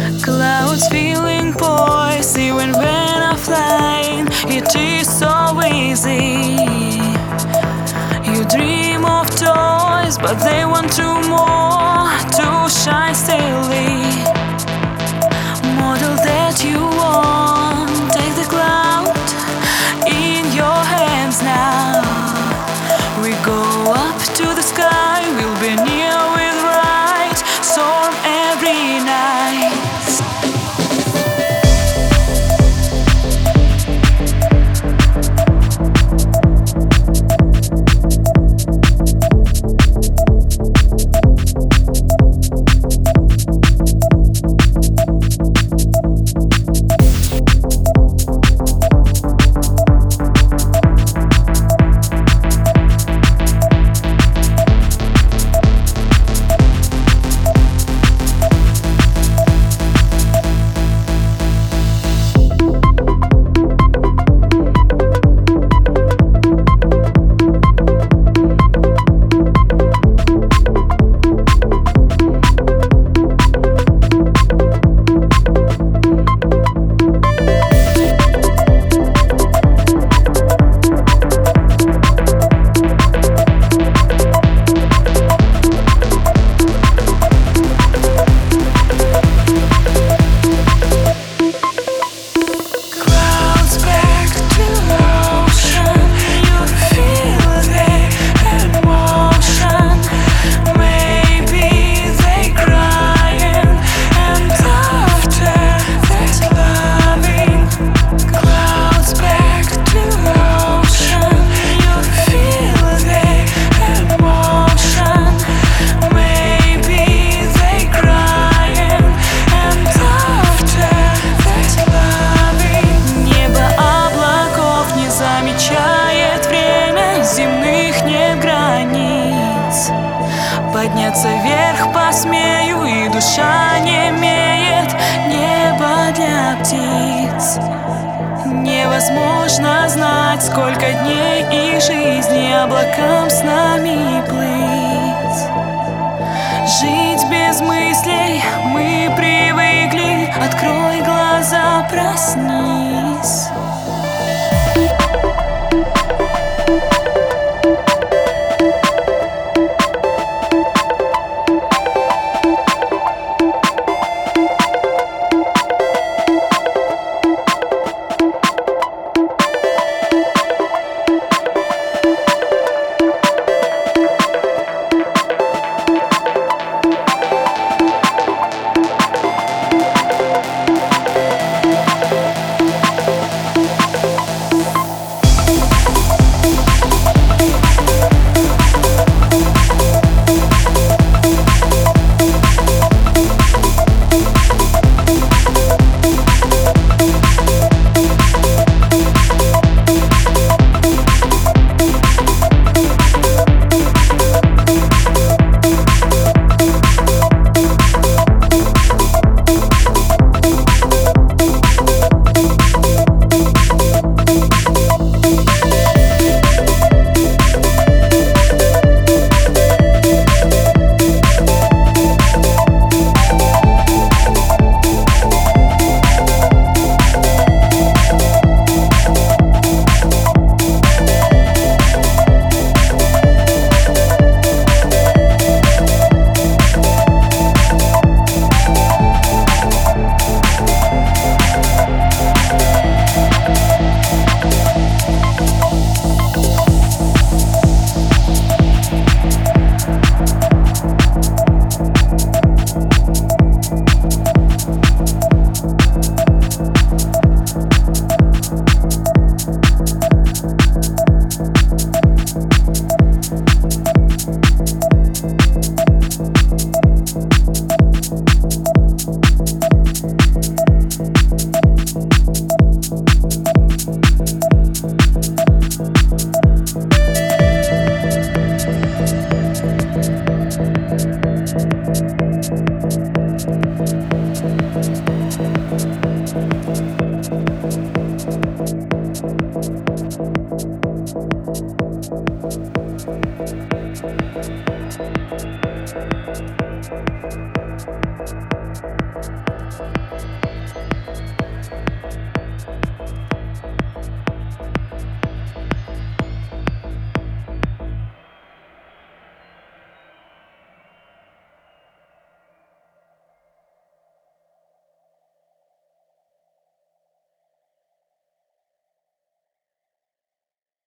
Clouds feeling poised, even when I'm flying, it is so easy. You dream of toys, but they want to more, to shine steadily. Model that you want, take the cloud in your hands now. We go up to the sky, we'll be near with bright storm every night. Подняться вверх посмею, и душа не имеет неба для птиц. Невозможно знать, сколько дней и жизни облакам с нами плыть. Жить без мыслей мы привыкли, открой глаза, проснись.